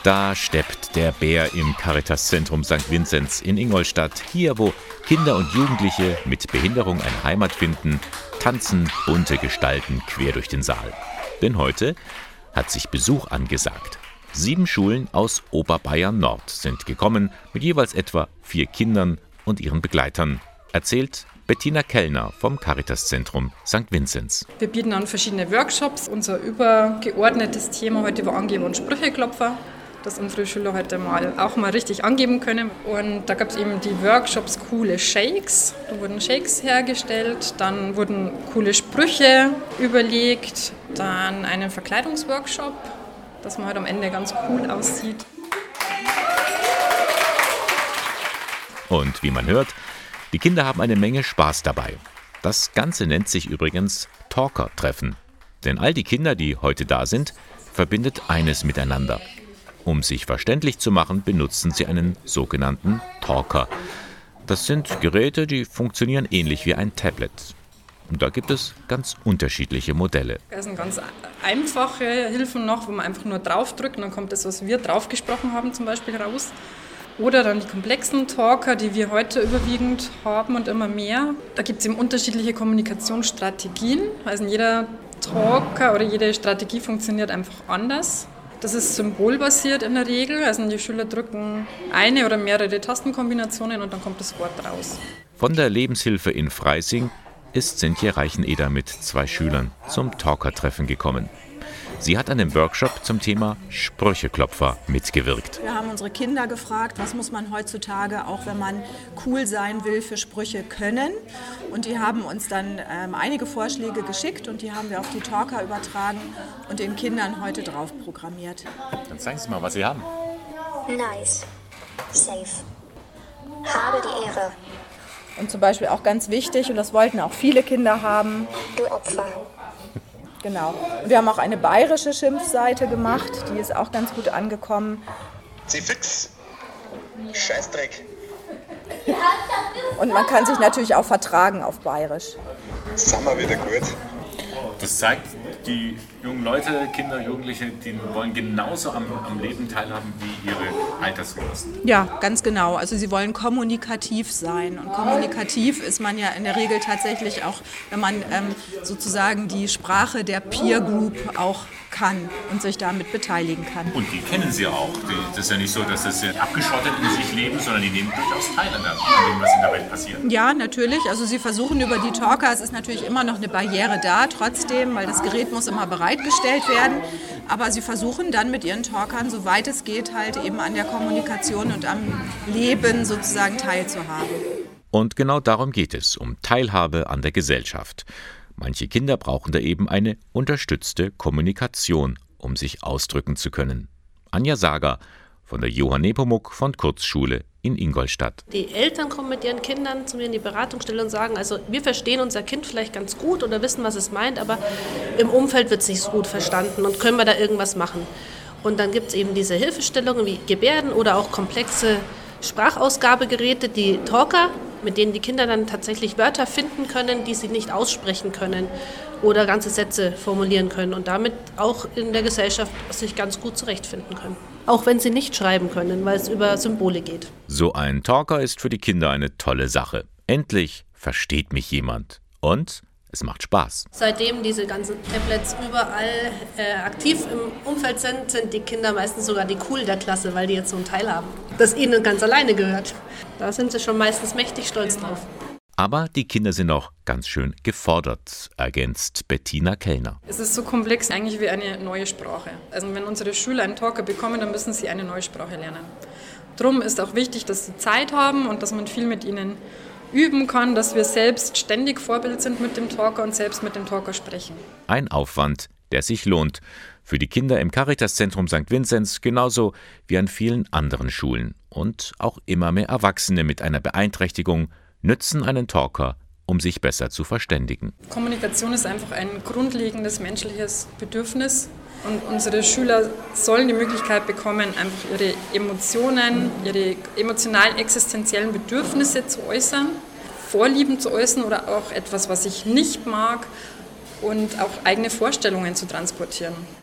Da steppt der Bär im Caritas-Zentrum St. Vinzenz in Ingolstadt. Hier, wo Kinder und Jugendliche mit Behinderung eine Heimat finden, tanzen bunte Gestalten quer durch den Saal. Denn heute hat sich Besuch angesagt. 7 Schulen aus Oberbayern Nord sind gekommen, mit jeweils etwa 4 Kindern und ihren Begleitern. Erzählt Bettina Kellner vom Caritas-Zentrum St. Vinzenz. Wir bieten an verschiedene Workshops. Unser übergeordnetes Thema heute war Angeber und Sprücheklopfer, dass unsere Schüler heute auch mal richtig angeben können. Und da gab es eben die Workshops Coole Shakes. Da wurden Shakes hergestellt, dann wurden coole Sprüche überlegt, dann einen Verkleidungsworkshop, dass man halt am Ende ganz cool aussieht. Und wie man hört, die Kinder haben eine Menge Spaß dabei. Das Ganze nennt sich übrigens Talker-Treffen. Denn all die Kinder, die heute da sind, verbindet eines miteinander. Um sich verständlich zu machen, benutzen sie einen sogenannten Talker. Das sind Geräte, die funktionieren ähnlich wie ein Tablet. Und da gibt es ganz unterschiedliche Modelle. Das sind ganz einfache Hilfen noch, wo man einfach nur draufdrückt und dann kommt das, was wir drauf gesprochen haben, zum Beispiel raus. Oder dann die komplexen Talker, die wir heute überwiegend haben und immer mehr. Da gibt es eben unterschiedliche Kommunikationsstrategien. Also jeder Talker oder jede Strategie funktioniert einfach anders. Das ist symbolbasiert in der Regel. Also die Schüler drücken eine oder mehrere Tastenkombinationen und dann kommt das Wort raus. Von der Lebenshilfe in Freising ist Sintje Reicheneder mit 2 Schülern zum Talker-Treffen gekommen. Sie hat an dem Workshop zum Thema Sprücheklopfer mitgewirkt. Wir haben unsere Kinder gefragt, was muss man heutzutage, auch wenn man cool sein will, für Sprüche können. Und die haben uns dann einige Vorschläge geschickt und die haben wir auf die Talker übertragen und den Kindern heute drauf programmiert. Dann zeigen Sie mal, was Sie haben. Nice. Safe. Habe die Ehre. Und zum Beispiel auch ganz wichtig, und das wollten auch viele Kinder haben. Du Opfer. Genau. Und wir haben auch eine bayerische Schimpfseite gemacht, die ist auch ganz gut angekommen. Sie fix. Scheißdreck. Und man kann sich natürlich auch vertragen auf Bayerisch. Sind wir wieder gut. Das zeigt, die jungen Leute, Kinder, Jugendliche, die wollen genauso am Leben teilhaben wie ihre Altersgenossen. Ja, ganz genau. Also sie wollen kommunikativ sein. Und kommunikativ ist man ja in der Regel tatsächlich auch, wenn man sozusagen die Sprache der Peer Group auch kann und sich damit beteiligen kann. Und die kennen sie auch. Das ist ja nicht so, dass sie abgeschottet in sich leben, sondern die nehmen durchaus teil an dem, was in der Welt passiert. Ja, natürlich. Also sie versuchen über die Talker, es ist natürlich immer noch eine Barriere da, trotzdem, weil das Gerät muss immer bereitgestellt werden. Aber sie versuchen dann mit ihren Talkern, soweit es geht, halt eben an der Kommunikation und am Leben sozusagen teilzuhaben. Und genau darum geht es, um Teilhabe an der Gesellschaft. Manche Kinder brauchen da eben eine unterstützte Kommunikation, um sich ausdrücken zu können. Anja Sager von der Johann Nepomuk von Kurzschule in Ingolstadt. Die Eltern kommen mit ihren Kindern zu mir in die Beratungsstelle und sagen, also wir verstehen unser Kind vielleicht ganz gut oder wissen, was es meint, aber im Umfeld wird es nicht so gut verstanden und können wir da irgendwas machen. Und dann gibt es eben diese Hilfestellungen wie Gebärden oder auch komplexe Sprachausgabegeräte, die Talker, mit denen die Kinder dann tatsächlich Wörter finden können, die sie nicht aussprechen können oder ganze Sätze formulieren können und damit auch in der Gesellschaft sich ganz gut zurechtfinden können. Auch wenn sie nicht schreiben können, weil es über Symbole geht. So ein Talker ist für die Kinder eine tolle Sache. Endlich versteht mich jemand. Und es macht Spaß. Seitdem diese ganzen Tablets überall aktiv im Umfeld sind die Kinder meistens sogar die Cool der Klasse, weil die jetzt so einen Teil haben, das ihnen ganz alleine gehört. Da sind sie schon meistens mächtig stolz drauf. Aber die Kinder sind auch ganz schön gefordert, ergänzt Bettina Kellner. Es ist so komplex eigentlich wie eine neue Sprache. Also wenn unsere Schüler einen Talker bekommen, dann müssen sie eine neue Sprache lernen. Drum ist auch wichtig, dass sie Zeit haben und dass man viel mit ihnen üben kann, dass wir selbst ständig Vorbild sind mit dem Talker und selbst mit dem Talker sprechen. Ein Aufwand, der sich lohnt. Für die Kinder im Caritas-Zentrum St. Vinzenz genauso wie an vielen anderen Schulen. Und auch immer mehr Erwachsene mit einer Beeinträchtigung nützen einen Talker, um sich besser zu verständigen. Kommunikation ist einfach ein grundlegendes menschliches Bedürfnis. Und unsere Schüler sollen die Möglichkeit bekommen, einfach ihre Emotionen, ihre emotionalen, existenziellen Bedürfnisse zu äußern, Vorlieben zu äußern oder auch etwas, was ich nicht mag und auch eigene Vorstellungen zu transportieren.